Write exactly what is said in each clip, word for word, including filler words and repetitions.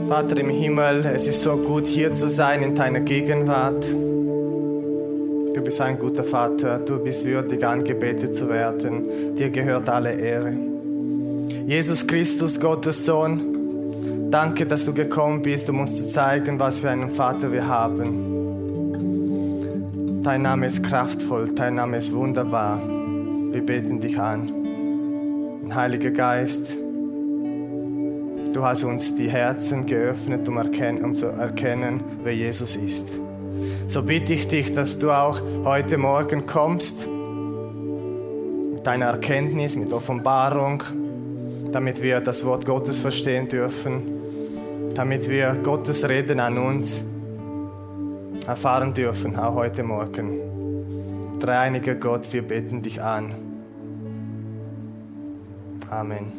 Vater im Himmel, es ist so gut, hier zu sein in deiner Gegenwart. Du bist ein guter Vater, du bist würdig, angebetet zu werden. Dir gehört alle Ehre. Jesus Christus, Gottes Sohn, danke, dass du gekommen bist, um uns zu zeigen, was für einen Vater wir haben. Dein Name ist kraftvoll, dein Name ist wunderbar. Wir beten dich an. Heiliger Geist, du hast uns die Herzen geöffnet, um, erken- um zu erkennen, wer Jesus ist. So bitte ich dich, dass du auch heute Morgen kommst mit deiner Erkenntnis, mit Offenbarung, damit wir das Wort Gottes verstehen dürfen, damit wir Gottes Reden an uns erfahren dürfen, auch heute Morgen. Dreieiniger Gott, wir beten dich an. Amen.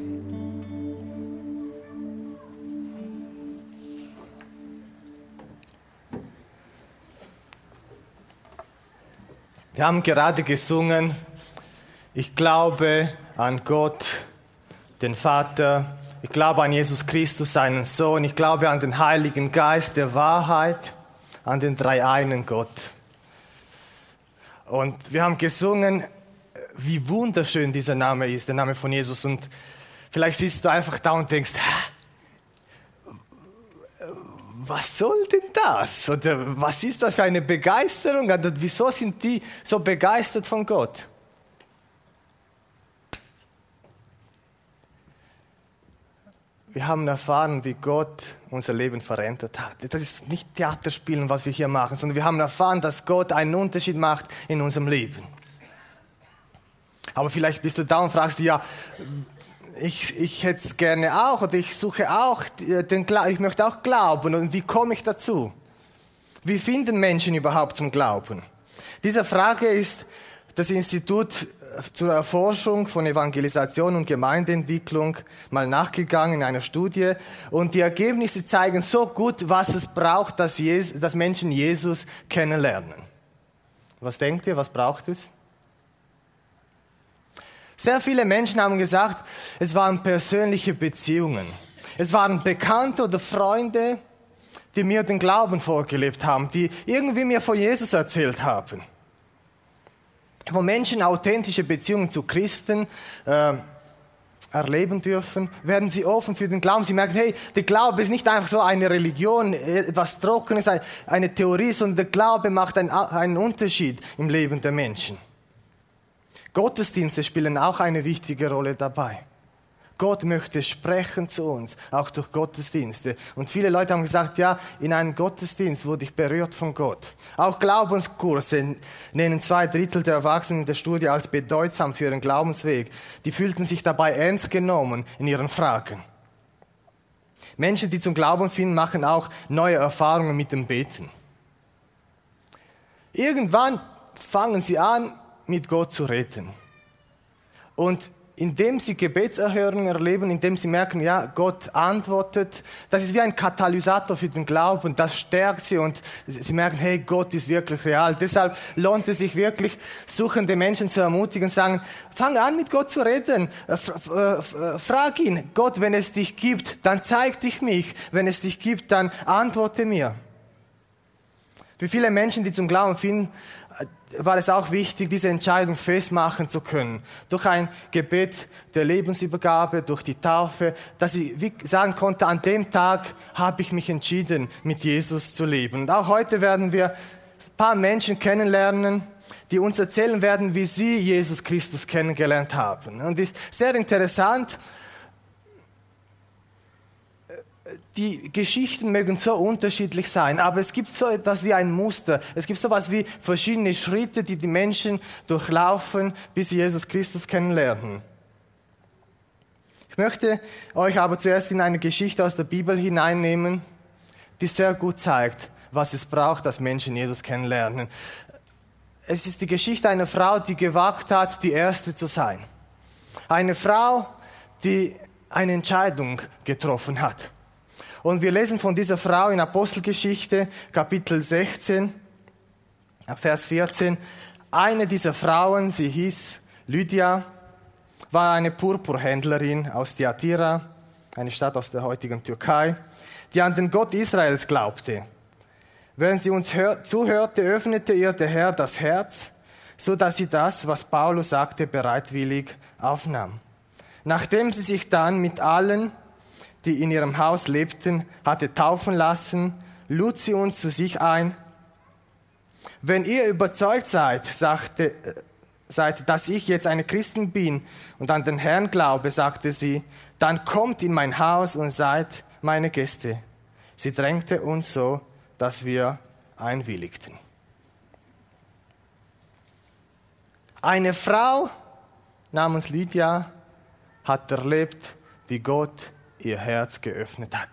Wir haben gerade gesungen, ich glaube an Gott, den Vater, ich glaube an Jesus Christus, seinen Sohn, ich glaube an den Heiligen Geist der Wahrheit, an den dreieinen Gott. Und wir haben gesungen, wie wunderschön dieser Name ist, der Name von Jesus. Und vielleicht sitzt du einfach da und denkst, was soll denn das? Oder was ist das für eine Begeisterung? Oder wieso sind die so begeistert von Gott? Wir haben erfahren, wie Gott unser Leben verändert hat. Das ist nicht Theaterspielen, was wir hier machen, sondern wir haben erfahren, dass Gott einen Unterschied macht in unserem Leben. Aber vielleicht bist du da und fragst dich, ja, ich, ich hätte es gerne auch oder ich suche auch, den, ich möchte auch glauben. Und wie komme ich dazu? Wie finden Menschen überhaupt zum Glauben? Dieser Frage ist das Institut zur Erforschung von Evangelisation und Gemeindeentwicklung mal nachgegangen in einer Studie. Und die Ergebnisse zeigen so gut, was es braucht, dass, Jesus, dass Menschen Jesus kennenlernen. Was denkt ihr, was braucht es? Sehr viele Menschen haben gesagt, es waren persönliche Beziehungen. Es waren Bekannte oder Freunde, die mir den Glauben vorgelebt haben, die irgendwie mir von Jesus erzählt haben. Wo Menschen authentische Beziehungen zu Christen äh, erleben dürfen, werden sie offen für den Glauben. Sie merken, hey, der Glaube ist nicht einfach so eine Religion, etwas Trockenes, eine Theorie, sondern der Glaube macht einen, einen Unterschied im Leben der Menschen. Gottesdienste spielen auch eine wichtige Rolle dabei. Gott möchte sprechen zu uns, auch durch Gottesdienste. Und viele Leute haben gesagt, ja, in einem Gottesdienst wurde ich berührt von Gott. Auch Glaubenskurse nennen zwei Drittel der Erwachsenen in der Studie als bedeutsam für ihren Glaubensweg. Die fühlten sich dabei ernst genommen in ihren Fragen. Menschen, die zum Glauben finden, machen auch neue Erfahrungen mit dem Beten. Irgendwann fangen sie an, mit Gott zu reden. Und indem sie Gebetserhörungen erleben, indem sie merken, ja, Gott antwortet, das ist wie ein Katalysator für den Glauben, das stärkt sie und sie merken, hey, Gott ist wirklich real. Deshalb lohnt es sich wirklich, suchende Menschen zu ermutigen und sagen, fang an mit Gott zu reden, frag ihn, Gott, wenn es dich gibt, dann zeig dich mich, wenn es dich gibt, dann antworte mir. Für viele Menschen, die zum Glauben finden, war es auch wichtig, diese Entscheidung festmachen zu können. Durch ein Gebet der Lebensübergabe, durch die Taufe, dass ich sagen konnte, an dem Tag habe ich mich entschieden, mit Jesus zu leben. Und auch heute werden wir ein paar Menschen kennenlernen, die uns erzählen werden, wie sie Jesus Christus kennengelernt haben. Und es ist sehr interessant, die Geschichten mögen so unterschiedlich sein, aber es gibt so etwas wie ein Muster. Es gibt so etwas wie verschiedene Schritte, die die Menschen durchlaufen, bis sie Jesus Christus kennenlernen. Ich möchte euch aber zuerst in eine Geschichte aus der Bibel hineinnehmen, die sehr gut zeigt, was es braucht, dass Menschen Jesus kennenlernen. Es ist die Geschichte einer Frau, die gewagt hat, die Erste zu sein. Eine Frau, die eine Entscheidung getroffen hat. Und wir lesen von dieser Frau in Apostelgeschichte, Kapitel sechzehn, Vers vierzehn. Eine dieser Frauen, sie hieß Lydia, war eine Purpurhändlerin aus Thyatira, eine Stadt aus der heutigen Türkei. die an den Gott Israels glaubte. Während sie uns hör- zuhörte, öffnete ihr der Herr das Herz, so dass sie das, was Paulus sagte, bereitwillig aufnahm. Nachdem sie sich dann mit allen, die in ihrem Haus lebten, hatte taufen lassen, lud sie uns zu sich ein. Wenn ihr überzeugt seid, sagte, seid, dass ich jetzt eine Christin bin und an den Herrn glaube, sagte sie, dann kommt in mein Haus und seid meine Gäste. Sie drängte uns so, dass wir einwilligten. Eine Frau namens Lydia hat erlebt, wie Gott ihr Herz geöffnet hat.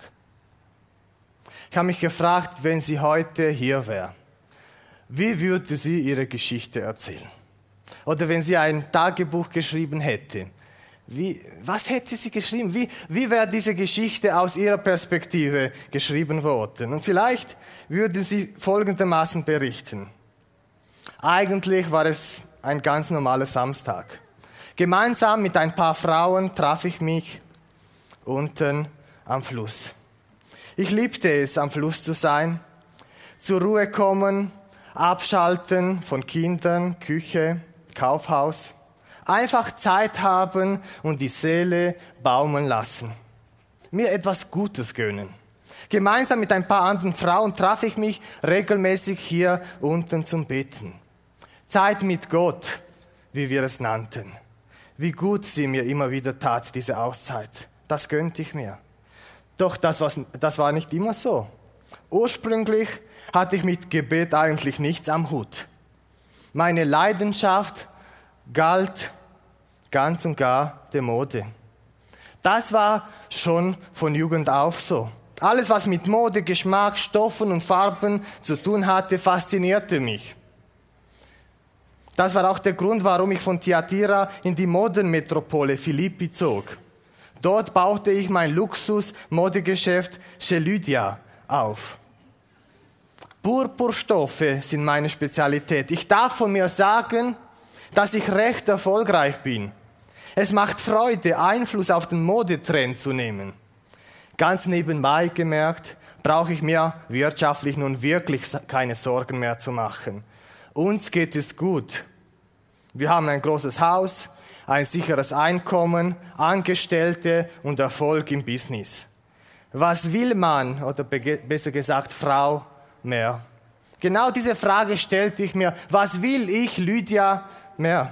Ich habe mich gefragt, wenn sie heute hier wäre, wie würde sie ihre Geschichte erzählen? Oder wenn sie ein Tagebuch geschrieben hätte, wie, was hätte sie geschrieben? Wie, wie wäre diese Geschichte aus ihrer Perspektive geschrieben worden? Und vielleicht würde sie folgendermaßen berichten. Eigentlich war es ein ganz normaler Samstag. Gemeinsam mit ein paar Frauen traf ich mich unten am Fluss. Ich liebte es, am Fluss zu sein, zur Ruhe kommen, abschalten von Kindern, Küche, Kaufhaus, einfach Zeit haben und die Seele baumeln lassen, mir etwas Gutes gönnen. Gemeinsam mit ein paar anderen Frauen traf ich mich regelmäßig hier unten zum Beten. Zeit mit Gott, wie wir es nannten. Wie gut sie mir immer wieder tat, diese Auszeit. Das gönnte ich mir. Doch das war, das war nicht immer so. Ursprünglich hatte ich mit Gebet eigentlich nichts am Hut. Meine Leidenschaft galt ganz und gar der Mode. Das war schon von Jugend auf so. Alles, was mit Mode, Geschmack, Stoffen und Farben zu tun hatte, faszinierte mich. Das war auch der Grund, warum ich von Thyatira in die Modenmetropole Philippi zog. Dort baute ich mein Luxus-Modegeschäft Chez Lydia auf. Purpurstoffe sind meine Spezialität. Ich darf von mir sagen, dass ich recht erfolgreich bin. Es macht Freude, Einfluss auf den Modetrend zu nehmen. Ganz nebenbei gemerkt, brauche ich mir wirtschaftlich nun wirklich keine Sorgen mehr zu machen. Uns geht es gut. Wir haben ein großes Haus, ein sicheres Einkommen, Angestellte und Erfolg im Business. Was will man, oder besser gesagt Frau, mehr? Genau diese Frage stellte ich mir. Was will ich, Lydia, mehr?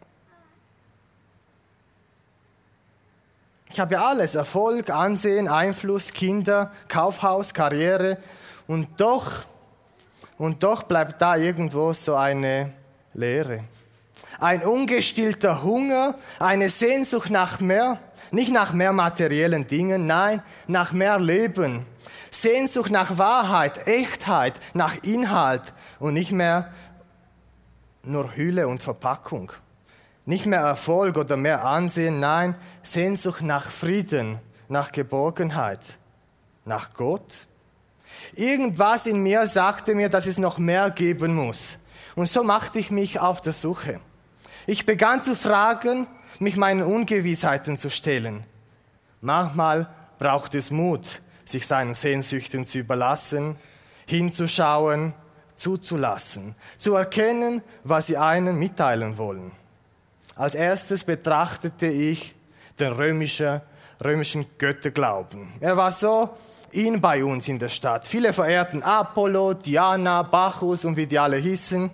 Ich habe ja alles, Erfolg, Ansehen, Einfluss, Kinder, Kaufhaus, Karriere. Und doch, und doch bleibt da irgendwo so eine Leere. Ein ungestillter Hunger, eine Sehnsucht nach mehr, nicht nach mehr materiellen Dingen, nein, nach mehr Leben. Sehnsucht nach Wahrheit, Echtheit, nach Inhalt und nicht mehr nur Hülle und Verpackung. Nicht mehr Erfolg oder mehr Ansehen, nein, Sehnsucht nach Frieden, nach Geborgenheit, nach Gott. Irgendwas in mir sagte mir, dass es noch mehr geben muss. Und so machte ich mich auf der Suche. Ich begann zu fragen, mich meinen Ungewissheiten zu stellen. Manchmal braucht es Mut, sich seinen Sehnsüchten zu überlassen, hinzuschauen, zuzulassen, zu erkennen, was sie einen mitteilen wollen. Als erstes betrachtete ich den römischen, römischen Götterglauben. Er war so in bei uns in der Stadt. Viele verehrten Apollo, Diana, Bacchus und wie die alle hießen.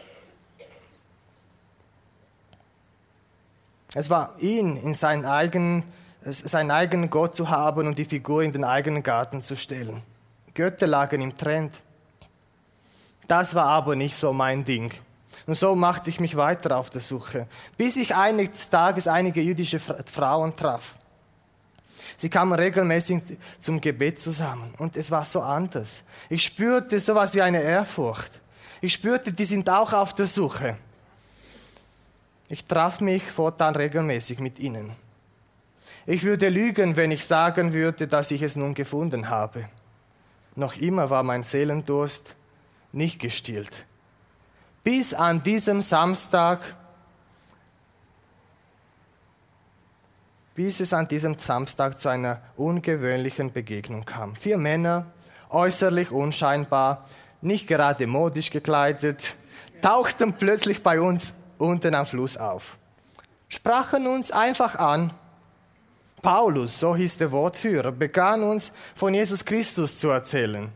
Es war ihn, in seinen eigenen, seinen eigenen Gott zu haben und die Figur in den eigenen Garten zu stellen. Götter lagen im Trend. Das war aber nicht so mein Ding. Und so machte ich mich weiter auf der Suche, bis ich eines Tages einige jüdische Frauen traf. Sie kamen regelmäßig zum Gebet zusammen und es war so anders. Ich spürte sowas wie eine Ehrfurcht. Ich spürte, die sind auch auf der Suche. Ich traf mich fortan regelmäßig mit ihnen. Ich würde lügen, wenn ich sagen würde, dass ich es nun gefunden habe. Noch immer war mein Seelendurst nicht gestillt. Bis an diesem Samstag, bis es an diesem Samstag zu einer ungewöhnlichen Begegnung kam. Vier Männer, äußerlich unscheinbar, nicht gerade modisch gekleidet, tauchten plötzlich bei uns unten am Fluss auf, sprachen uns einfach an. Paulus, so hieß der Wortführer, begann uns von Jesus Christus zu erzählen.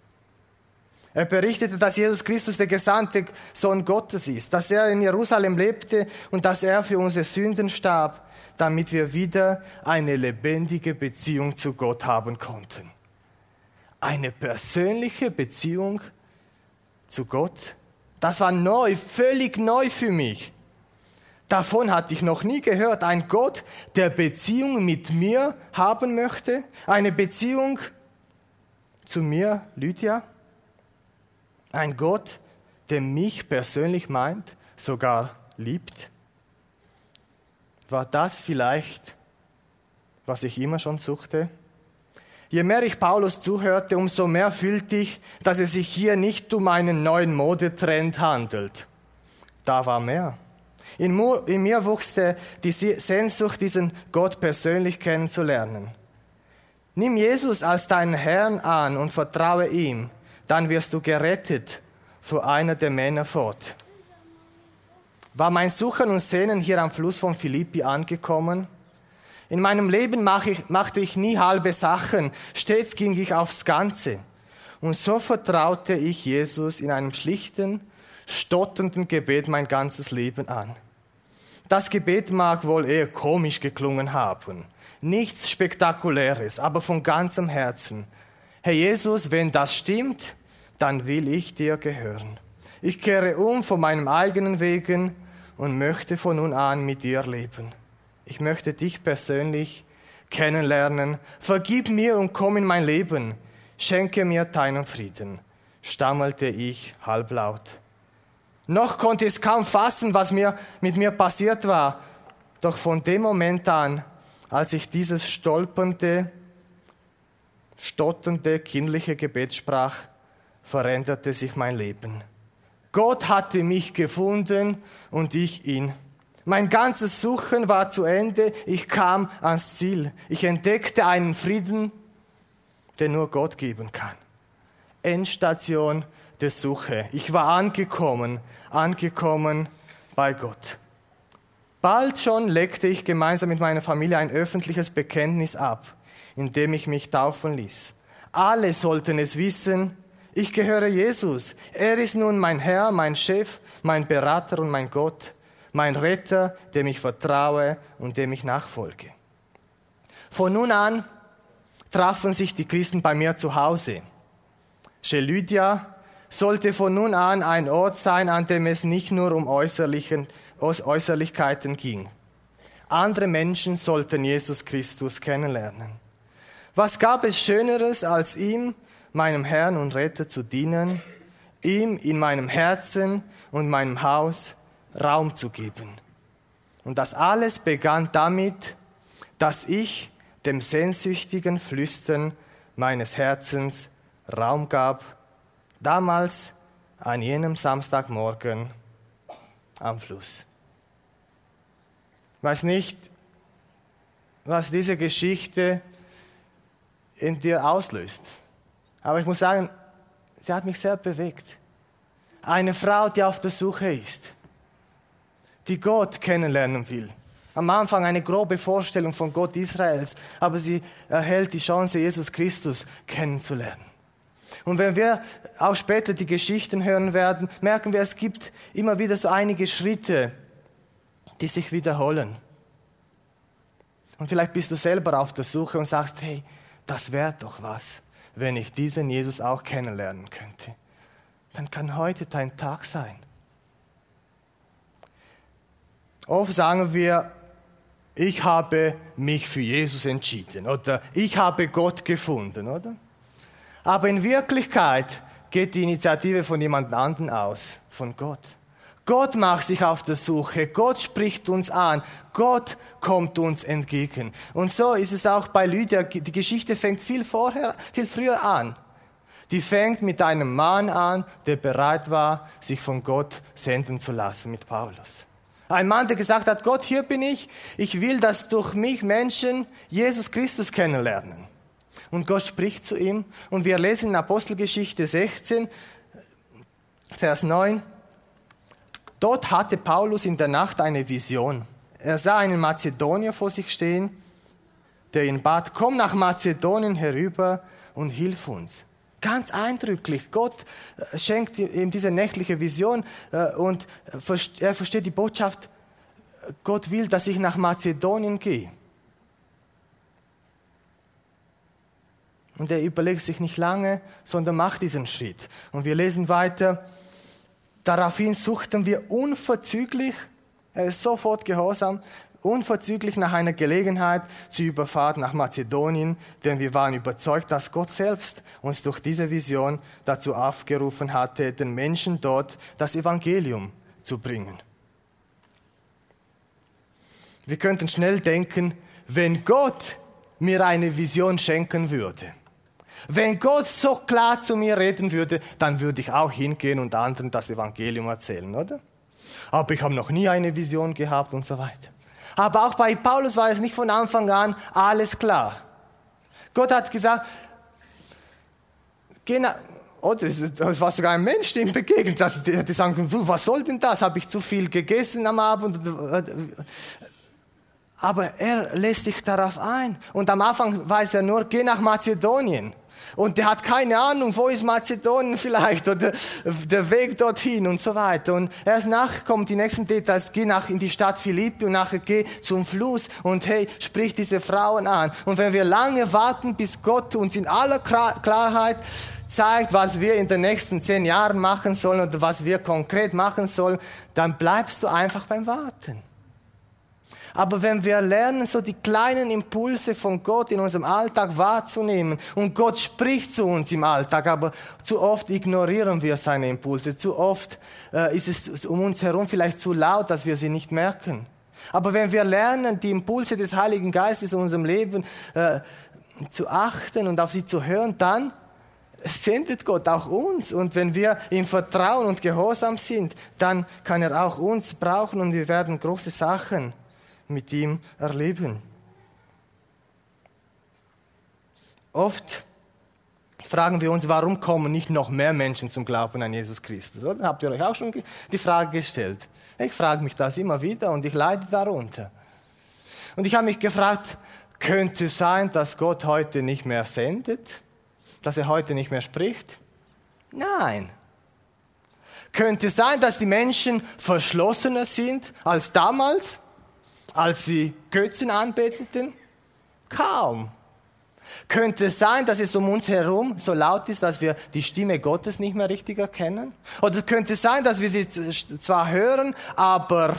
Er berichtete, dass Jesus Christus der gesandte Sohn Gottes ist, dass er in Jerusalem lebte und dass er für unsere Sünden starb, damit wir wieder eine lebendige Beziehung zu Gott haben konnten. Eine persönliche Beziehung zu Gott, das war neu, völlig neu für mich. Davon hatte ich noch nie gehört. Ein Gott, der Beziehung mit mir haben möchte, eine Beziehung zu mir, Lydia. Ein Gott, der mich persönlich meint, sogar liebt. War das vielleicht, was ich immer schon suchte? Je mehr ich Paulus zuhörte, umso mehr fühlte ich, dass es sich hier nicht um einen neuen Modetrend handelt. Da war mehr. In mir wuchs die Sehnsucht, diesen Gott persönlich kennenzulernen. Nimm Jesus als deinen Herrn an und vertraue ihm, dann wirst du gerettet, fuhr einer der Männer fort. War mein Suchen und Sehnen hier am Fluss von Philippi angekommen? In meinem Leben mache ich, machte ich nie halbe Sachen, stets ging ich aufs Ganze. Und so vertraute ich Jesus in einem schlichten, stotternden Gebet mein ganzes Leben an. Das Gebet mag wohl eher komisch geklungen haben, nichts Spektakuläres, aber von ganzem Herzen. Herr Jesus, wenn das stimmt, dann will ich dir gehören. Ich kehre um von meinen eigenen Wegen und möchte von nun an mit dir leben. Ich möchte dich persönlich kennenlernen. Vergib mir und komm in mein Leben. Schenke mir deinen Frieden, stammelte ich halblaut. Noch konnte ich es kaum fassen, was mir, mit mir passiert war. Doch von dem Moment an, als ich dieses stolpernde, stotternde, kindliche Gebet sprach, veränderte sich mein Leben. Gott hatte mich gefunden und ich ihn. Mein ganzes Suchen war zu Ende, ich kam ans Ziel. Ich entdeckte einen Frieden, den nur Gott geben kann. Endstation der Suche. Ich war angekommen, angekommen bei Gott. Bald schon legte ich gemeinsam mit meiner Familie ein öffentliches Bekenntnis ab, in dem ich mich taufen ließ. Alle sollten es wissen, ich gehöre Jesus. Er ist nun mein Herr, mein Chef, mein Berater und mein Gott, mein Retter, dem ich vertraue und dem ich nachfolge. Von nun an trafen sich die Christen bei mir zu Hause. Lydia sollte von nun an ein Ort sein, an dem es nicht nur um Äußerlichen, Äußerlichkeiten ging. Andere Menschen sollten Jesus Christus kennenlernen. Was gab es Schöneres, als ihm, meinem Herrn und Retter, zu dienen, ihm in meinem Herzen und meinem Haus Raum zu geben? Und das alles begann damit, dass ich dem sehnsüchtigen Flüstern meines Herzens Raum gab, damals an jenem Samstagmorgen am Fluss. Ich weiß nicht, was diese Geschichte in dir auslöst, aber ich muss sagen, sie hat mich sehr bewegt. Eine Frau, die auf der Suche ist, die Gott kennenlernen will. Am Anfang eine grobe Vorstellung von Gott Israels, aber sie erhält die Chance, Jesus Christus kennenzulernen. Und wenn wir auch später die Geschichten hören werden, merken wir, es gibt immer wieder so einige Schritte, die sich wiederholen. Und vielleicht bist du selber auf der Suche und sagst, hey, das wäre doch was, wenn ich diesen Jesus auch kennenlernen könnte. Dann kann heute dein Tag sein. Oft sagen wir, ich habe mich für Jesus entschieden oder ich habe Gott gefunden, oder? Aber in Wirklichkeit geht die Initiative von jemand anderem aus, von Gott. Gott macht sich auf der Suche, Gott spricht uns an, Gott kommt uns entgegen. Und so ist es auch bei Lydia, die Geschichte fängt viel vorher, viel früher an. Die fängt mit einem Mann an, der bereit war, sich von Gott senden zu lassen, mit Paulus. Ein Mann, der gesagt hat, Gott, hier bin ich, ich will, dass durch mich Menschen Jesus Christus kennenlernen. Und Gott spricht zu ihm und wir lesen in Apostelgeschichte sechzehn, Vers neun, dort hatte Paulus in der Nacht eine Vision. Er sah einen Mazedonier vor sich stehen, der ihn bat, komm nach Mazedonien herüber und hilf uns. Ganz eindrücklich. Gott schenkt ihm diese nächtliche Vision und er versteht die Botschaft, Gott will, dass ich nach Mazedonien gehe. Und er überlegt sich nicht lange, sondern macht diesen Schritt. Und wir lesen weiter, daraufhin suchten wir unverzüglich, er ist sofort gehorsam, unverzüglich nach einer Gelegenheit zur Überfahrt nach Mazedonien, denn wir waren überzeugt, dass Gott selbst uns durch diese Vision dazu aufgerufen hatte, den Menschen dort das Evangelium zu bringen. Wir könnten schnell denken, wenn Gott mir eine Vision schenken würde, wenn Gott so klar zu mir reden würde, dann würde ich auch hingehen und anderen das Evangelium erzählen, oder? Aber ich habe noch nie eine Vision gehabt und so weiter. Aber auch bei Paulus war es nicht von Anfang an alles klar. Gott hat gesagt, geh nach, oh, das war sogar ein Mensch, dem begegnet. Also die, die sagen, was soll denn das? Habe ich zu viel gegessen am Abend? Aber er lässt sich darauf ein. Und am Anfang weiß er nur, geh nach Mazedonien. Und der hat keine Ahnung, wo ist Mazedonien vielleicht oder der Weg dorthin und so weiter. Und erst nachher kommen die nächsten Details, geh nach in die Stadt Philippi und nachher geh zum Fluss und hey, sprich diese Frauen an. Und wenn wir lange warten, bis Gott uns in aller Klarheit zeigt, was wir in den nächsten zehn Jahren machen sollen oder was wir konkret machen sollen, dann bleibst du einfach beim Warten. Aber wenn wir lernen, so die kleinen Impulse von Gott in unserem Alltag wahrzunehmen und Gott spricht zu uns im Alltag, aber zu oft ignorieren wir seine Impulse, zu oft äh, ist es um uns herum vielleicht zu laut, dass wir sie nicht merken. Aber wenn wir lernen, die Impulse des Heiligen Geistes in unserem Leben äh, zu achten und auf sie zu hören, dann sendet Gott auch uns. Und wenn wir ihm vertrauen und gehorsam sind, dann kann er auch uns brauchen und wir werden große Sachen mit ihm erleben. Oft fragen wir uns, warum kommen nicht noch mehr Menschen zum Glauben an Jesus Christus? Oder? Habt ihr euch auch schon die Frage gestellt? Ich frage mich das immer wieder und ich leide darunter. Und ich habe mich gefragt, könnte es sein, dass Gott heute nicht mehr sendet? Dass er heute nicht mehr spricht? Nein. Könnte es sein, dass die Menschen verschlossener sind als damals? Als sie Götzen anbeteten? Kaum. Könnte es sein, dass es um uns herum so laut ist, dass wir die Stimme Gottes nicht mehr richtig erkennen? Oder könnte es sein, dass wir sie zwar hören, aber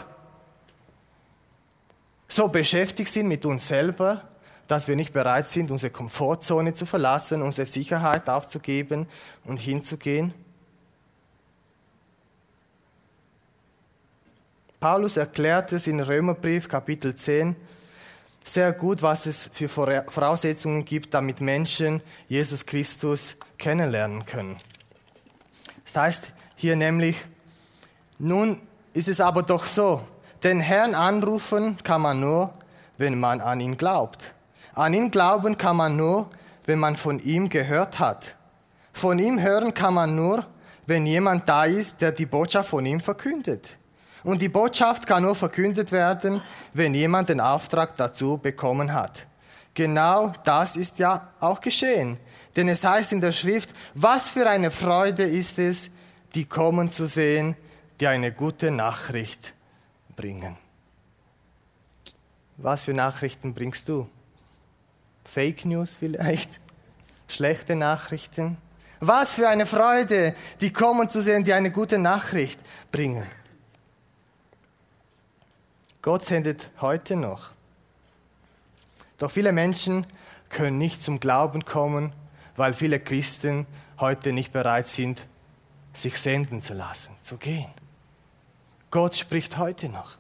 so beschäftigt sind mit uns selber, dass wir nicht bereit sind, unsere Komfortzone zu verlassen, unsere Sicherheit aufzugeben und hinzugehen? Paulus erklärt es in Römerbrief, Kapitel zehn, sehr gut, was es für Voraussetzungen gibt, damit Menschen Jesus Christus kennenlernen können. Das heißt hier nämlich, nun ist es aber doch so, den Herrn anrufen kann man nur, wenn man an ihn glaubt. An ihn glauben kann man nur, wenn man von ihm gehört hat. Von ihm hören kann man nur, wenn jemand da ist, der die Botschaft von ihm verkündet. Und die Botschaft kann nur verkündet werden, wenn jemand den Auftrag dazu bekommen hat. Genau das ist ja auch geschehen. Denn es heißt in der Schrift, was für eine Freude ist es, die kommen zu sehen, die eine gute Nachricht bringen. Was für Nachrichten bringst du? Fake News vielleicht? Schlechte Nachrichten? Was für eine Freude, die kommen zu sehen, die eine gute Nachricht bringen. Gott sendet heute noch. Doch viele Menschen können nicht zum Glauben kommen, weil viele Christen heute nicht bereit sind, sich senden zu lassen, zu gehen. Gott spricht heute noch.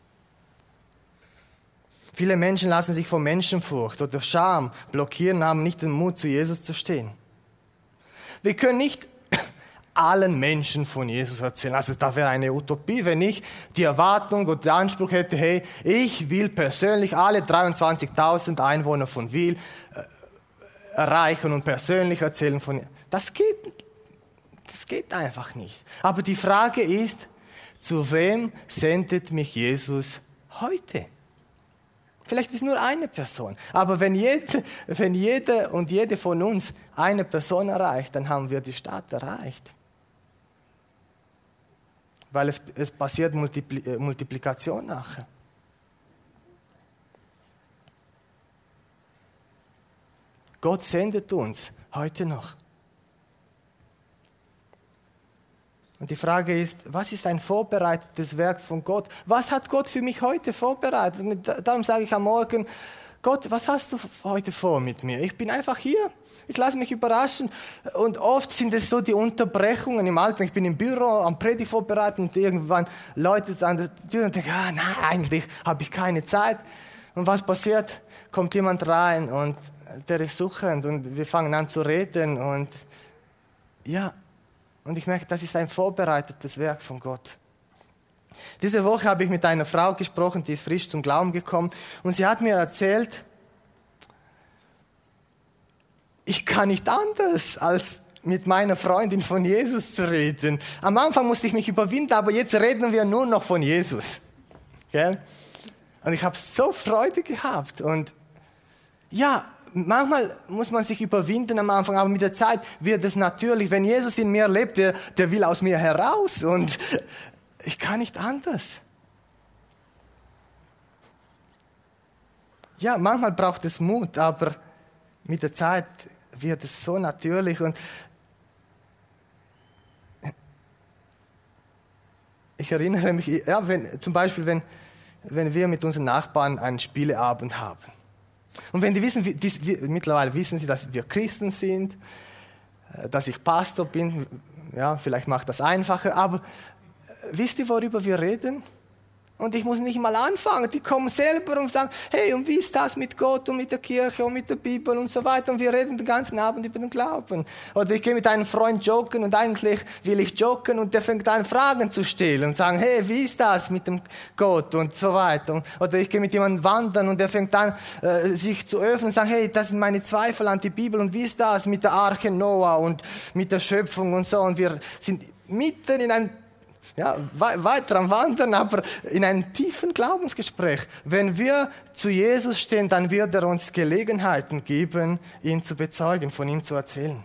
Viele Menschen lassen sich von Menschenfurcht oder Scham blockieren, haben nicht den Mut, zu Jesus zu stehen. Wir können nicht allen Menschen von Jesus erzählen. Also da wäre eine Utopie, wenn ich die Erwartung oder den Anspruch hätte, hey, ich will persönlich alle dreiundzwanzigtausend Einwohner von Wil äh, erreichen und persönlich erzählen von. Das geht, das geht einfach nicht. Aber die Frage ist, zu wem sendet mich Jesus heute? Vielleicht ist nur eine Person. Aber wenn jede, wenn jeder und jede von uns eine Person erreicht, dann haben wir die Stadt erreicht. Weil es, es passiert Multipli- äh, Multiplikation nachher. Gott sendet uns heute noch. Und die Frage ist, was ist ein vorbereitetes Werk von Gott? Was hat Gott für mich heute vorbereitet? Und darum sage ich am Morgen, Gott, was hast du heute vor mit mir? Ich bin einfach hier. Ich lasse mich überraschen. Und oft sind es so die Unterbrechungen im Alltag. Ich bin im Büro am Predigt vorbereiten und irgendwann läutet es an der Tür und denke, ah, nein, eigentlich habe ich keine Zeit. Und was passiert? Kommt jemand rein und der ist suchend und wir fangen an zu reden und ja, und ich merke, das ist ein vorbereitetes Werk von Gott. Diese Woche habe ich mit einer Frau gesprochen, die ist frisch zum Glauben gekommen und sie hat mir erzählt, ich kann nicht anders, als mit meiner Freundin von Jesus zu reden. Am Anfang musste ich mich überwinden, aber jetzt reden wir nur noch von Jesus. Gell? Und ich habe so Freude gehabt. Und ja, manchmal muss man sich überwinden am Anfang, aber mit der Zeit wird es natürlich. Wenn Jesus in mir lebt, der, der will aus mir heraus. Und ich kann nicht anders. Ja, manchmal braucht es Mut, aber mit der Zeit wird es so natürlich. Und ich erinnere mich, ja, wenn, zum Beispiel, wenn, wenn wir mit unseren Nachbarn einen Spieleabend haben. Und wenn die wissen, die, die, mittlerweile wissen sie, dass wir Christen sind, dass ich Pastor bin, ja, vielleicht macht das einfacher, aber wisst ihr, worüber wir reden? Und ich muss nicht mal anfangen. Die kommen selber und sagen, hey, und wie ist das mit Gott und mit der Kirche und mit der Bibel und so weiter. Und wir reden den ganzen Abend über den Glauben. Oder ich gehe mit einem Freund joggen und eigentlich will ich joggen und der fängt an, Fragen zu stellen und sagen, hey, wie ist das mit dem Gott und so weiter. Oder ich gehe mit jemandem wandern und der fängt an, äh, sich zu öffnen und sagen, hey, das sind meine Zweifel an die Bibel und wie ist das mit der Arche Noah und mit der Schöpfung und so. Und wir sind mitten in einem Ja, weiter am Wandern, aber in einem tiefen Glaubensgespräch. Wenn wir zu Jesus stehen, dann wird er uns Gelegenheiten geben, ihn zu bezeugen, von ihm zu erzählen.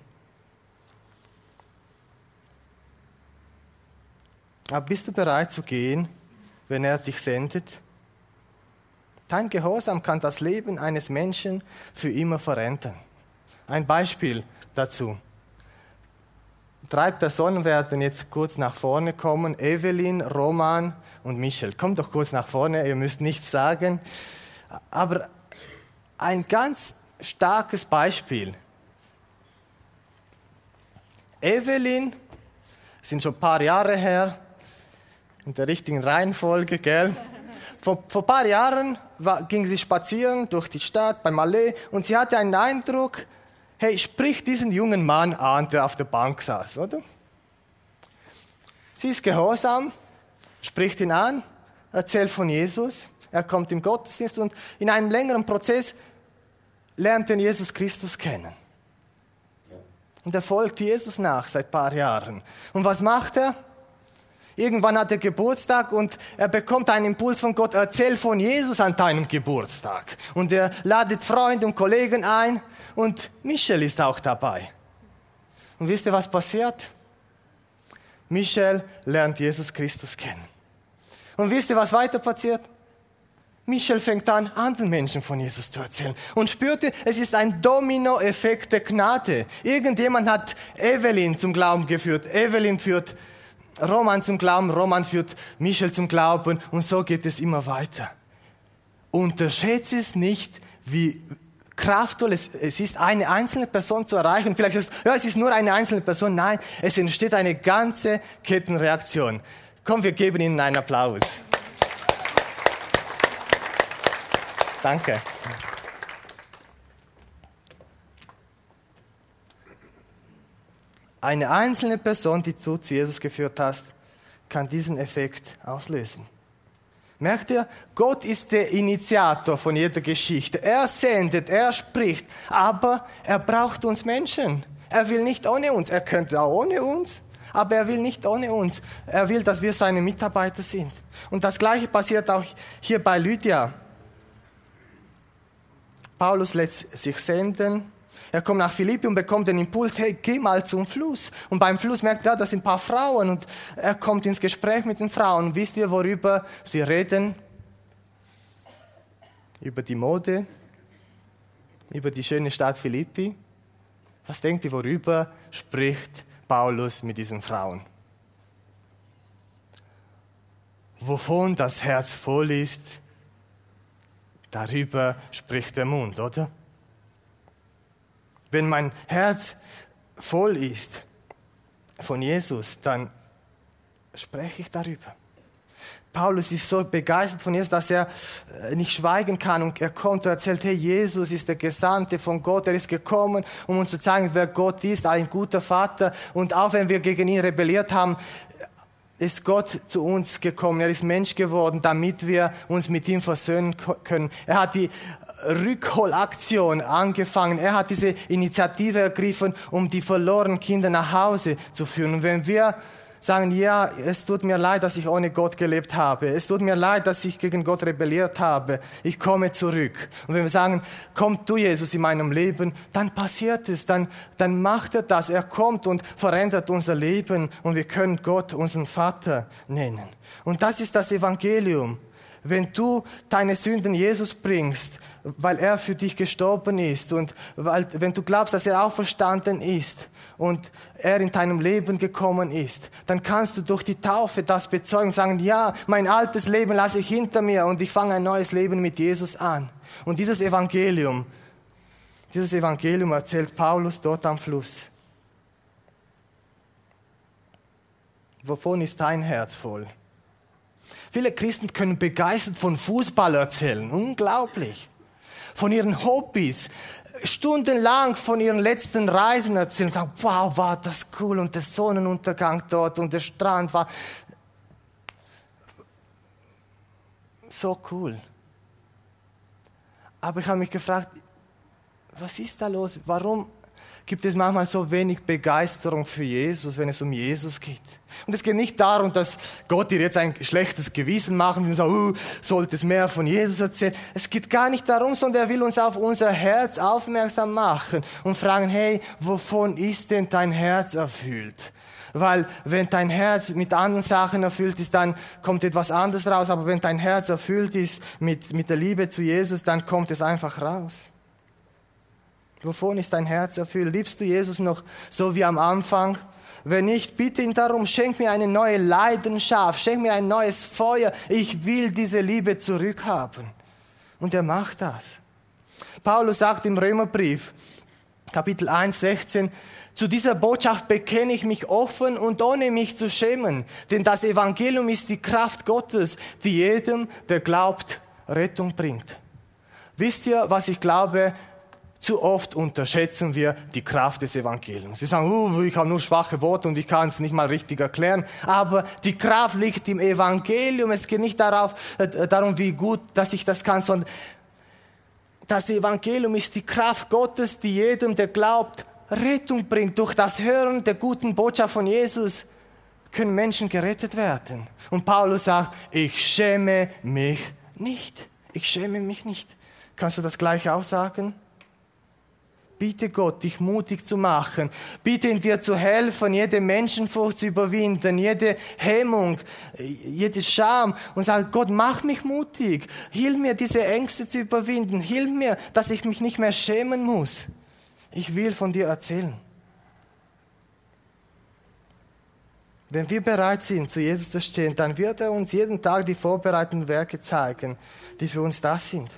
Aber bist du bereit zu gehen, wenn er dich sendet? Dein Gehorsam kann das Leben eines Menschen für immer verändern. Ein Beispiel dazu. Drei Personen werden jetzt kurz nach vorne kommen. Evelyn, Roman und Michel. Kommt doch kurz nach vorne, ihr müsst nichts sagen. Aber ein ganz starkes Beispiel. Evelyn, sind schon ein paar Jahre her, in der richtigen Reihenfolge, gell? Vor, vor ein paar Jahren war, ging sie spazieren durch die Stadt beim Allee und sie hatte einen Eindruck, hey, sprich diesen jungen Mann an, der auf der Bank saß, oder? Sie ist gehorsam, spricht ihn an, erzählt von Jesus, er kommt im Gottesdienst und in einem längeren Prozess lernt er Jesus Christus kennen. Und er folgt Jesus nach seit ein paar Jahren. Und was macht er? Irgendwann hat er Geburtstag und er bekommt einen Impuls von Gott, erzähl von Jesus an deinem Geburtstag. Und er ladet Freunde und Kollegen ein und Michel ist auch dabei. Und wisst ihr, was passiert? Michel lernt Jesus Christus kennen. Und wisst ihr, was weiter passiert? Michel fängt an, anderen Menschen von Jesus zu erzählen. Und spürte, es ist ein Dominoeffekt der Gnade. Irgendjemand hat Evelyn zum Glauben geführt. Evelyn führt Roman zum Glauben, Roman führt Michel zum Glauben und so geht es immer weiter. Unterschätze es nicht, wie kraftvoll es, es ist, eine einzelne Person zu erreichen. Und vielleicht sagst du, ja, es ist nur eine einzelne Person. Nein, es entsteht eine ganze Kettenreaktion. Komm, wir geben ihnen einen Applaus. Danke. Eine einzelne Person, die du zu Jesus geführt hast, kann diesen Effekt auslösen. Merkt ihr? Gott ist der Initiator von jeder Geschichte. Er sendet, er spricht, aber er braucht uns Menschen. Er will nicht ohne uns. Er könnte auch ohne uns, aber er will nicht ohne uns. Er will, dass wir seine Mitarbeiter sind. Und das Gleiche passiert auch hier bei Lydia. Paulus lässt sich senden. Er kommt nach Philippi und bekommt den Impuls, hey, geh mal zum Fluss. Und beim Fluss merkt er, das sind ein paar Frauen. Und er kommt ins Gespräch mit den Frauen. Wisst ihr, worüber sie reden? Über die Mode, über die schöne Stadt Philippi. Was denkt ihr, worüber spricht Paulus mit diesen Frauen? Wovon das Herz voll ist, darüber spricht der Mund, oder? Wenn mein Herz voll ist von Jesus, dann spreche ich darüber. Paulus ist so begeistert von Jesus, dass er nicht schweigen kann. Und er kommt und erzählt, hey, Jesus ist der Gesandte von Gott. Er ist gekommen, um uns zu zeigen, wer Gott ist, ein guter Vater. Und auch wenn wir gegen ihn rebelliert haben, ist Gott zu uns gekommen. Er ist Mensch geworden, damit wir uns mit ihm versöhnen können. Er hat die Rückholaktion angefangen. Er hat diese Initiative ergriffen, um die verlorenen Kinder nach Hause zu führen. Und wenn wir sagen, ja, es tut mir leid, dass ich ohne Gott gelebt habe. Es tut mir leid, dass ich gegen Gott rebelliert habe. Ich komme zurück. Und wenn wir sagen, komm du, Jesus, in meinem Leben, dann passiert es, dann, dann macht er das. Er kommt und verändert unser Leben und wir können Gott unseren Vater nennen. Und das ist das Evangelium. Wenn du deine Sünden Jesus bringst, weil er für dich gestorben ist und weil, wenn du glaubst, dass er auferstanden ist und er in deinem Leben gekommen ist, dann kannst du durch die Taufe das bezeugen und sagen, ja, mein altes Leben lasse ich hinter mir und ich fange ein neues Leben mit Jesus an. Und dieses Evangelium, dieses Evangelium erzählt Paulus dort am Fluss. Wovon ist dein Herz voll? Viele Christen können begeistert von Fußball erzählen. Unglaublich. Von ihren Hobbys. Stundenlang von ihren letzten Reisen erzählen. Sagen, wow, war das cool. Und der Sonnenuntergang dort und der Strand war so cool. Aber ich habe mich gefragt, was ist da los? Warum gibt es manchmal so wenig Begeisterung für Jesus, wenn es um Jesus geht? Und es geht nicht darum, dass Gott dir jetzt ein schlechtes Gewissen macht und sagt, uh, sollte es mehr von Jesus erzählen. Es geht gar nicht darum, sondern er will uns auf unser Herz aufmerksam machen und fragen, hey, wovon ist denn dein Herz erfüllt? Weil wenn dein Herz mit anderen Sachen erfüllt ist, dann kommt etwas anderes raus. Aber wenn dein Herz erfüllt ist mit, mit der Liebe zu Jesus, dann kommt es einfach raus. Wovon ist dein Herz erfüllt? Liebst du Jesus noch so wie am Anfang? Wenn nicht, bitte ihn darum, schenk mir eine neue Leidenschaft, schenk mir ein neues Feuer. Ich will diese Liebe zurückhaben. Und er macht das. Paulus sagt im Römerbrief, Kapitel eins, sechzehn, zu dieser Botschaft bekenne ich mich offen und ohne mich zu schämen. Denn das Evangelium ist die Kraft Gottes, die jedem, der glaubt, Rettung bringt. Wisst ihr, was ich glaube? Zu oft unterschätzen wir die Kraft des Evangeliums. Wir sagen, uh, ich habe nur schwache Worte und ich kann es nicht mal richtig erklären. Aber die Kraft liegt im Evangelium. Es geht nicht darauf, äh, darum, wie gut, dass ich das kann, sondern das Evangelium ist die Kraft Gottes, die jedem, der glaubt, Rettung bringt. Durch das Hören der guten Botschaft von Jesus können Menschen gerettet werden. Und Paulus sagt, ich schäme mich nicht. Ich schäme mich nicht. Kannst du das gleich auch sagen? Bitte Gott, dich mutig zu machen. Bitte in dir zu helfen, jede Menschenfurcht zu überwinden, jede Hemmung, jede Scham. Und sag, Gott, mach mich mutig. Hilf mir, diese Ängste zu überwinden. Hilf mir, dass ich mich nicht mehr schämen muss. Ich will von dir erzählen. Wenn wir bereit sind, zu Jesus zu stehen, dann wird er uns jeden Tag die vorbereitenden Werke zeigen, die für uns da sind.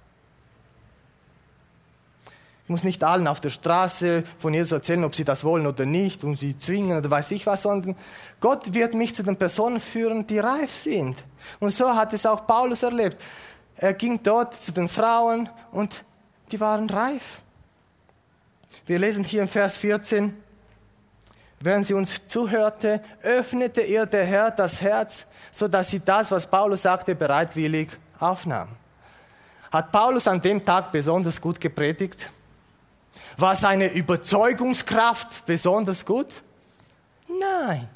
Ich muss nicht allen auf der Straße von Jesus erzählen, ob sie das wollen oder nicht und sie zwingen oder weiß ich was, sondern Gott wird mich zu den Personen führen, die reif sind. Und so hat es auch Paulus erlebt. Er ging dort zu den Frauen und die waren reif. Wir lesen hier im Vers vierzehn, während sie uns zuhörte, öffnete ihr der Herr das Herz, sodass sie das, was Paulus sagte, bereitwillig aufnahm. Hat Paulus an dem Tag besonders gut gepredigt? War seine Überzeugungskraft besonders gut? Nein.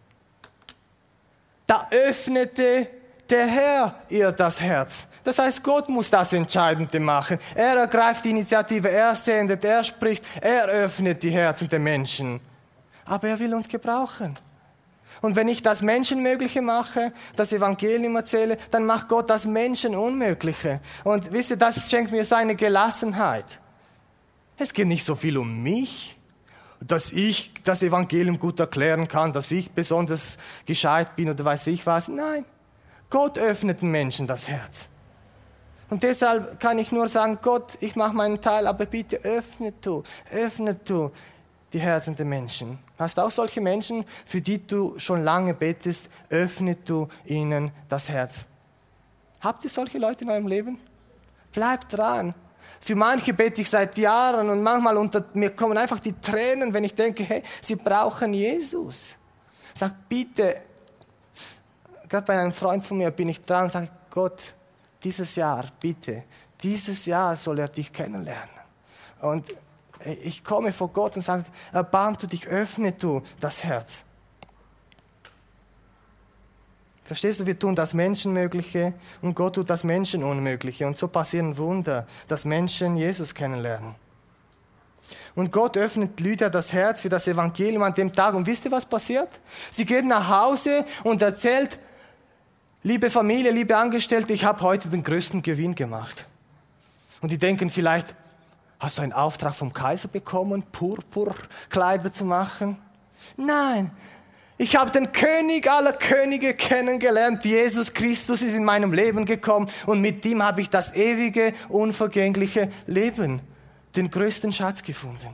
Da öffnete der Herr ihr das Herz. Das heißt, Gott muss das Entscheidende machen. Er ergreift die Initiative, er sendet, er spricht, er öffnet die Herzen der Menschen. Aber er will uns gebrauchen. Und wenn ich das Menschenmögliche mache, das Evangelium erzähle, dann macht Gott das Menschenunmögliche. Und wisst ihr, das schenkt mir so eine Gelassenheit. Es geht nicht so viel um mich, dass ich das Evangelium gut erklären kann, dass ich besonders gescheit bin oder weiß ich was. Nein, Gott öffnet den Menschen das Herz. Und deshalb kann ich nur sagen, Gott, ich mache meinen Teil, aber bitte öffne du, öffne du die Herzen der Menschen. Hast du auch solche Menschen, für die du schon lange betest, öffne du ihnen das Herz. Habt ihr solche Leute in eurem Leben? Bleibt dran. Für manche bete ich seit Jahren und manchmal unter mir kommen einfach die Tränen, wenn ich denke, hey, sie brauchen Jesus. Sag bitte, gerade bei einem Freund von mir bin ich dran und sage, Gott, dieses Jahr, bitte, dieses Jahr soll er dich kennenlernen. Und ich komme vor Gott und sage, erbarm du dich, öffne du das Herz. Verstehst du, wir tun das Menschenmögliche und Gott tut das Menschenunmögliche. Und so passieren Wunder, dass Menschen Jesus kennenlernen. Und Gott öffnet Lydia das Herz für das Evangelium an dem Tag. Und wisst ihr, was passiert? Sie geht nach Hause und erzählt, liebe Familie, liebe Angestellte, ich habe heute den größten Gewinn gemacht. Und die denken vielleicht, hast du einen Auftrag vom Kaiser bekommen, Purpurkleider zu machen? Nein, ich habe den König aller Könige kennengelernt. Jesus Christus ist in meinem Leben gekommen und mit ihm habe ich das ewige, unvergängliche Leben, den größten Schatz gefunden.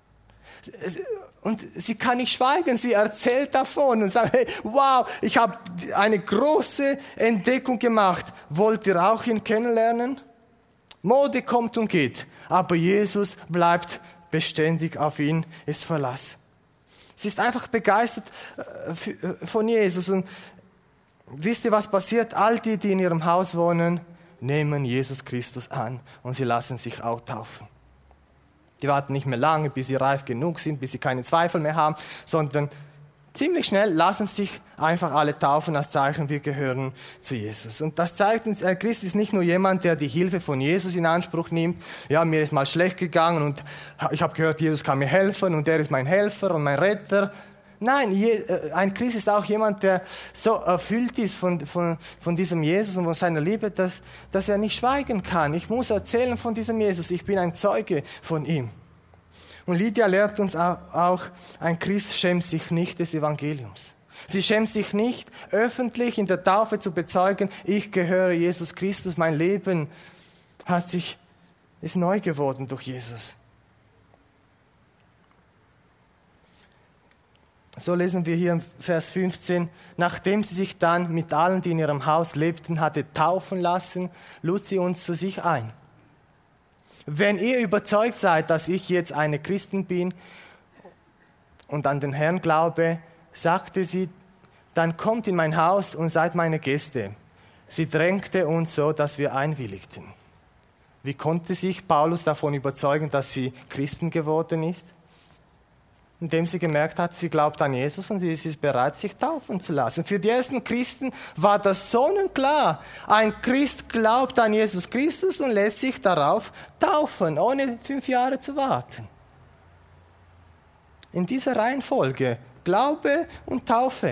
Und sie kann nicht schweigen, sie erzählt davon und sagt, hey, wow, ich habe eine große Entdeckung gemacht. Wollt ihr auch ihn kennenlernen? Mode kommt und geht, aber Jesus bleibt beständig, auf ihn ist Verlass. Sie ist einfach begeistert von Jesus. Und wisst ihr, was passiert? All die, die in ihrem Haus wohnen, nehmen Jesus Christus an und sie lassen sich auch taufen. Die warten nicht mehr lange, bis sie reif genug sind, bis sie keine Zweifel mehr haben, sondern ziemlich schnell lassen sich einfach alle taufen als Zeichen, wir gehören zu Jesus. Und das zeigt uns, äh, Christ ist nicht nur jemand, der die Hilfe von Jesus in Anspruch nimmt. Ja, mir ist mal schlecht gegangen und ich habe gehört, Jesus kann mir helfen und er ist mein Helfer und mein Retter. Nein, je, äh, ein Christ ist auch jemand, der so erfüllt ist von, von, von diesem Jesus und von seiner Liebe, dass, dass er nicht schweigen kann. Ich muss erzählen von diesem Jesus, ich bin ein Zeuge von ihm. Und Lydia lehrt uns auch, ein Christ schämt sich nicht des Evangeliums. Sie schämt sich nicht, öffentlich in der Taufe zu bezeugen, ich gehöre Jesus Christus, mein Leben hat sich, ist neu geworden durch Jesus. So lesen wir hier im Vers fünfzehn, nachdem sie sich dann mit allen, die in ihrem Haus lebten, hatte taufen lassen, lud sie uns zu sich ein. Wenn ihr überzeugt seid, dass ich jetzt eine Christin bin und an den Herrn glaube, sagte sie, dann kommt in mein Haus und seid meine Gäste. Sie drängte uns so, dass wir einwilligten. Wie konnte sich Paulus davon überzeugen, dass sie Christin geworden ist? Indem sie gemerkt hat, sie glaubt an Jesus und sie ist bereit, sich taufen zu lassen. Für die ersten Christen war das sonnenklar. Ein Christ glaubt an Jesus Christus und lässt sich darauf taufen, ohne fünf Jahre zu warten. In dieser Reihenfolge, Glaube und Taufe.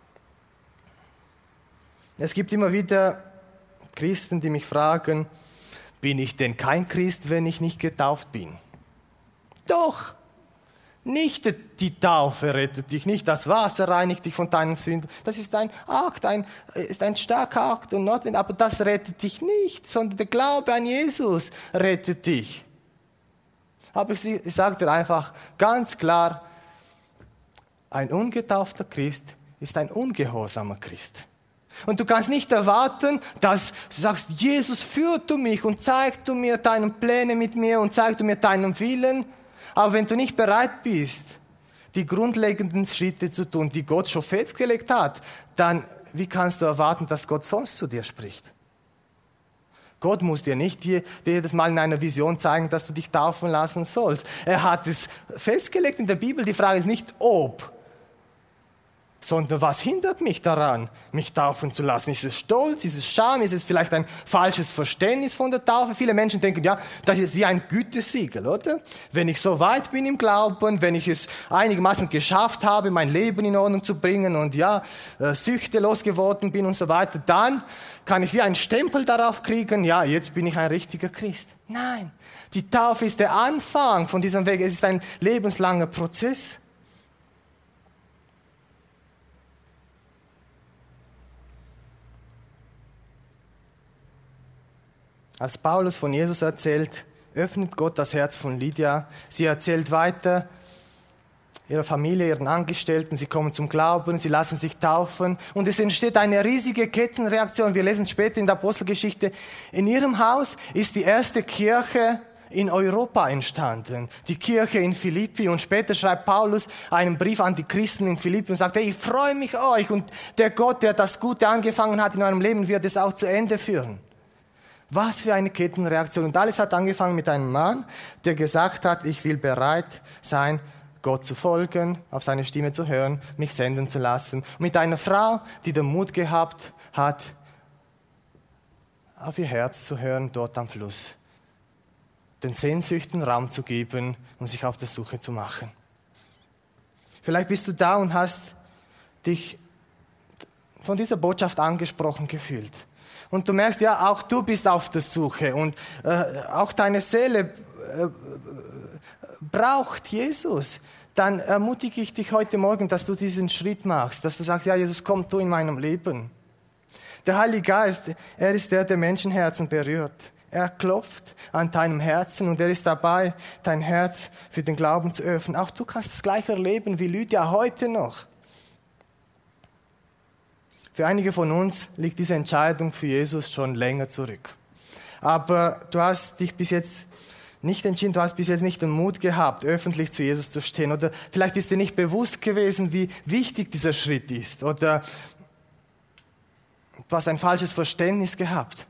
Es gibt immer wieder Christen, die mich fragen, bin ich denn kein Christ, wenn ich nicht getauft bin? Doch! Nicht die Taufe rettet dich, nicht das Wasser reinigt dich von deinen Sünden. Das ist ein Akt, ein, ist ein starker Akt und notwendig, aber das rettet dich nicht, sondern der Glaube an Jesus rettet dich. Aber ich, ich sage dir einfach ganz klar, ein ungetaufter Christ ist ein ungehorsamer Christ. Und du kannst nicht erwarten, dass du sagst, Jesus, führ du mich und zeig du mir deine Pläne mit mir und zeig du mir deinen Willen. Aber wenn du nicht bereit bist, die grundlegenden Schritte zu tun, die Gott schon festgelegt hat, dann wie kannst du erwarten, dass Gott sonst zu dir spricht? Gott muss dir nicht dir, dir jedes Mal in einer Vision zeigen, dass du dich taufen lassen sollst. Er hat es festgelegt in der Bibel. Die Frage ist nicht ob, sondern was hindert mich daran, mich taufen zu lassen? Ist es Stolz? Ist es Scham? Ist es vielleicht ein falsches Verständnis von der Taufe? Viele Menschen denken, ja, das ist wie ein Gütesiegel, oder? Wenn ich so weit bin im Glauben, wenn ich es einigermaßen geschafft habe, mein Leben in Ordnung zu bringen und ja, äh, Süchte losgeworden bin und so weiter, dann kann ich wie einen Stempel darauf kriegen, ja, jetzt bin ich ein richtiger Christ. Nein, die Taufe ist der Anfang von diesem Weg. Es ist ein lebenslanger Prozess. Als Paulus von Jesus erzählt, öffnet Gott das Herz von Lydia. Sie erzählt weiter ihrer Familie, ihren Angestellten, sie kommen zum Glauben, sie lassen sich taufen und es entsteht eine riesige Kettenreaktion. Wir lesen später in der Apostelgeschichte, in ihrem Haus ist die erste Kirche in Europa entstanden, die Kirche in Philippi, und später schreibt Paulus einen Brief an die Christen in Philippi und sagt, hey, ich freue mich euch und der Gott, der das Gute angefangen hat in eurem Leben, wird es auch zu Ende führen. Was für eine Kettenreaktion. Und alles hat angefangen mit einem Mann, der gesagt hat, ich will bereit sein, Gott zu folgen, auf seine Stimme zu hören, mich senden zu lassen. Und mit einer Frau, die den Mut gehabt hat, auf ihr Herz zu hören, dort am Fluss. Den Sehnsüchten Raum zu geben und sich auf der Suche zu machen. Vielleicht bist du da und hast dich von dieser Botschaft angesprochen gefühlt. Und du merkst, ja, auch du bist auf der Suche und äh, auch deine Seele äh, braucht Jesus. Dann ermutige ich dich heute Morgen, dass du diesen Schritt machst, dass du sagst, ja, Jesus, komm du in meinem Leben. Der Heilige Geist, er ist der, der Menschenherzen berührt. Er klopft an deinem Herzen und er ist dabei, dein Herz für den Glauben zu öffnen. Auch du kannst das gleiche erleben wie Lydia heute noch. Für einige von uns liegt diese Entscheidung für Jesus schon länger zurück. Aber du hast dich bis jetzt nicht entschieden, du hast bis jetzt nicht den Mut gehabt, öffentlich zu Jesus zu stehen. Oder vielleicht ist dir nicht bewusst gewesen, wie wichtig dieser Schritt ist. Oder du hast ein falsches Verständnis gehabt.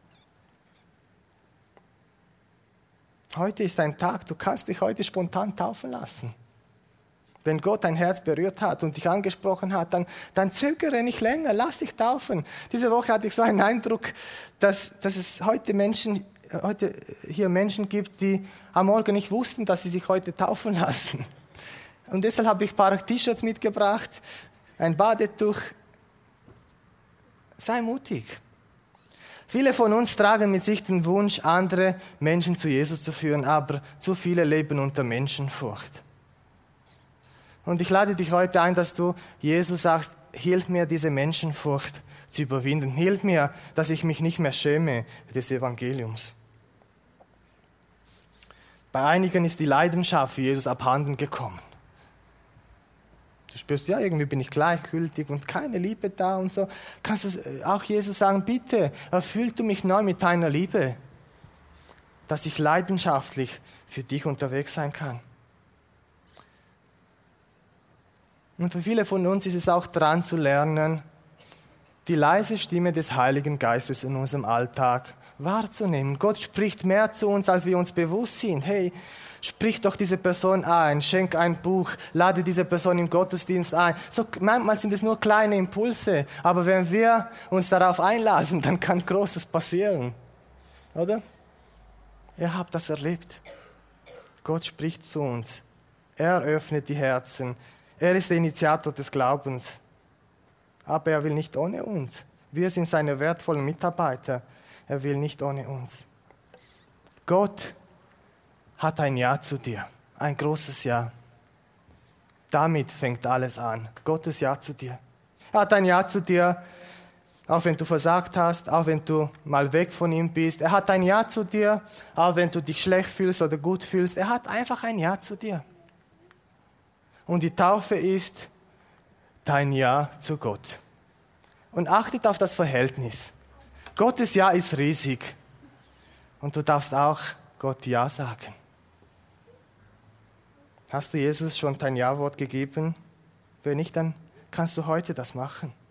Heute ist ein Tag, du kannst dich heute spontan taufen lassen. Wenn Gott dein Herz berührt hat und dich angesprochen hat, dann, dann zögere nicht länger, lass dich taufen. Diese Woche hatte ich so einen Eindruck, dass, dass es heute, Menschen, heute hier Menschen gibt, die am Morgen nicht wussten, dass sie sich heute taufen lassen. Und deshalb habe ich ein paar T-Shirts mitgebracht, ein Badetuch. Sei mutig. Viele von uns tragen mit sich den Wunsch, andere Menschen zu Jesus zu führen, aber zu viele leben unter Menschenfurcht. Und ich lade dich heute ein, dass du Jesus sagst, hilf mir, diese Menschenfurcht zu überwinden. Hilf mir, dass ich mich nicht mehr schäme des Evangeliums. Bei einigen ist die Leidenschaft für Jesus abhanden gekommen. Du spürst, ja, irgendwie bin ich gleichgültig und keine Liebe da und so. Kannst du auch Jesus sagen, bitte, erfüll du mich neu mit deiner Liebe, dass ich leidenschaftlich für dich unterwegs sein kann. Und für viele von uns ist es auch dran zu lernen, die leise Stimme des Heiligen Geistes in unserem Alltag wahrzunehmen. Gott spricht mehr zu uns, als wir uns bewusst sind. Hey, sprich doch diese Person ein, schenk ein Buch, lade diese Person im Gottesdienst ein. So, manchmal sind es nur kleine Impulse, aber wenn wir uns darauf einlassen, dann kann Großes passieren. Oder? Ihr habt das erlebt. Gott spricht zu uns. Er öffnet die Herzen. Er ist der Initiator des Glaubens. Aber er will nicht ohne uns. Wir sind seine wertvollen Mitarbeiter. Er will nicht ohne uns. Gott hat ein Ja zu dir. Ein großes Ja. Damit fängt alles an. Gottes Ja zu dir. Er hat ein Ja zu dir, auch wenn du versagt hast, auch wenn du mal weg von ihm bist. Er hat ein Ja zu dir, auch wenn du dich schlecht fühlst oder gut fühlst. Er hat einfach ein Ja zu dir. Und die Taufe ist dein Ja zu Gott. Und achtet auf das Verhältnis. Gottes Ja ist riesig. Und du darfst auch Gott Ja sagen. Hast du Jesus schon dein Ja-Wort gegeben? Wenn nicht, dann kannst du heute das machen.